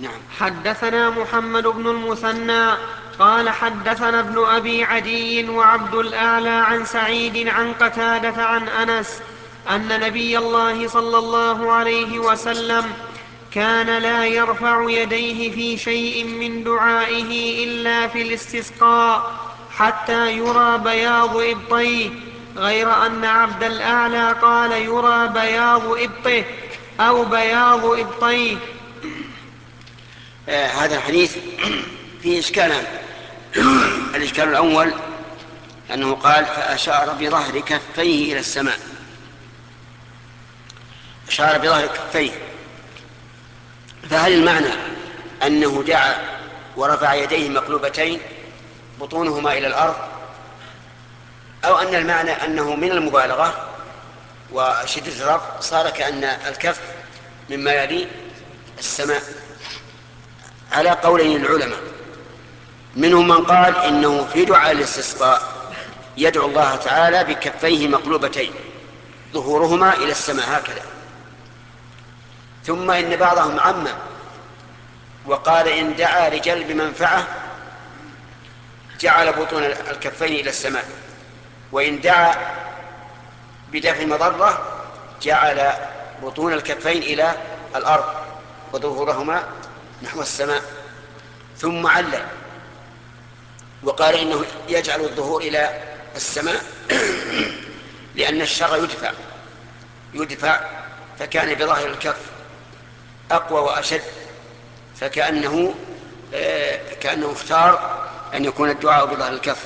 نعم. حدثنا محمد بن المثنى قال حدثنا ابن أبي عدي وعبد الأعلى عن سعيد عن قتادة عن أنس أن نبي الله صلى الله عليه وسلم كان لا يرفع يديه في شيء من دعائه إلا في الاستسقاء حتى يرى بياض إبطيه، غير أن عبد الأعلى قال يرى بياض إبطه أو بياض إبطيه. هذا الحديث فيه إشكالان. الإشكال الأول أنه قال فأشار بظهر كفيه إلى السماء، أشار بظهر كفيه، فهل المعنى أنه دعا ورفع يديه مقلوبتين بطونهما إلى الأرض، أو أن المعنى أنه من المبالغة وشدة الرفع صار كأن الكف مما يلي السماء؟ على قولين العلماء، منهم من قال إنه في دعاء الاستسقاء يدعو الله تعالى بكفيه مقلوبتين ظهورهما إلى السماء هكذا، ثم إن بعضهم عمم وقال إن دعا لجلب منفعة جعل بطون الكفين إلى السماء، وإن دعا بدفع مضرة جعل بطون الكفين إلى الأرض وظهورهما نحو السماء، ثم علّل وقال إنه يجعل الظهور إلى السماء لأن الشر يدفع فكان بظاهر الكف أقوى وأشد، فكأنه اختار أن يكون الدعاء بظاهر الكف.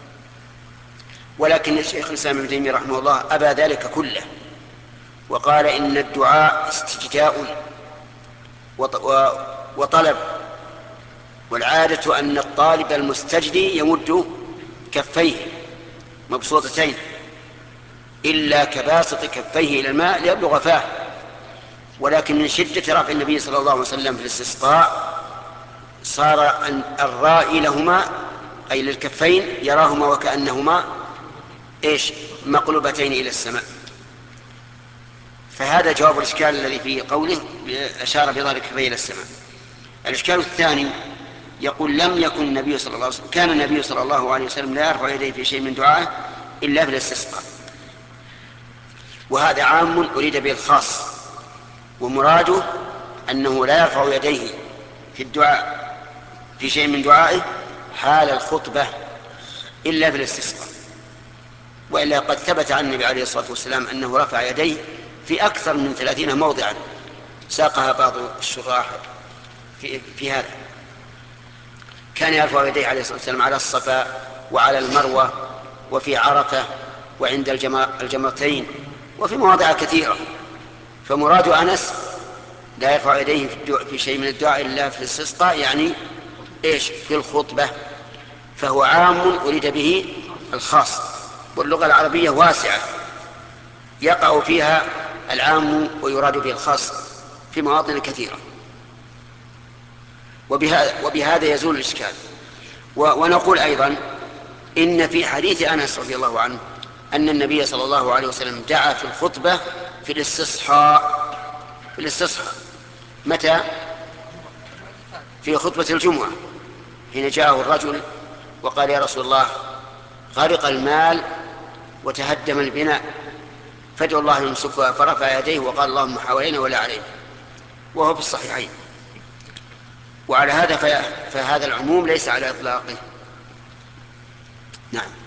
ولكن الشيخ الإسلام ابن تيمية رحمه الله أبى ذلك كله، وقال إن الدعاء استجداء وطلب، والعادة أن الطالب المستجدي يمد كفيه مبسوطتين إلا كباسط كفيه إلى الماء ليبلغ فاه، ولكن من شدة رفع النبي صلى الله عليه وسلم في الاستسقاء صار أن الرائي لهما أي للكفين يراهما وكأنهما مقلوبتين إلى السماء. فهذا جواب الإشكال الذي في قوله أشار بظهر كفيه إلى السماء. الإشكال الثاني يقول لم يكن النبي صلى الله عليه وسلم كان النبي صلى الله عليه وسلم لا يرفع يديه في شيء من دعائه إلا في الاستسقاء، وهذا عام أريد به الخاص، ومراده أنه لا يرفع يديه في الدعاء في شيء من دعائه حال الخطبة إلا في الاستسقاء، وإلا قد ثبت عن النبي عليه الصلاة والسلام أنه رفع يديه في أكثر من 30 موضعا ساقها بعض الشراح في هذا. كان يرفع يديه عليه الصلاة والسلام على الصفا وعلى المروة وفي عرفة وعند الجمرتين وفي مواضع كثيرة. فمراد أنس لا يرفع يديه في شيء من الدعاء إلا في الاستسقاء يعني في الخطبة، فهو عام أريد به الخاص، واللغة العربية واسعة يقع فيها العام ويراد به الخاص في مواطن كثيرة، وبهذا يزول الإشكال. ونقول أيضا إن في حديث أنس رضي الله عنه أن النبي صلى الله عليه وسلم دعا في الخطبة في الاستصحاء. متى؟ في خطبة الجمعة حين جاءه الرجل وقال يا رسول الله غرق المال وتهدم البناء فادعوا الله يمسكها، فرفع يديه وقال اللهم حوالينا ولا علينا، وهو في الصحيحين. وعلى هذا فهذا العموم ليس على إطلاقه. نعم.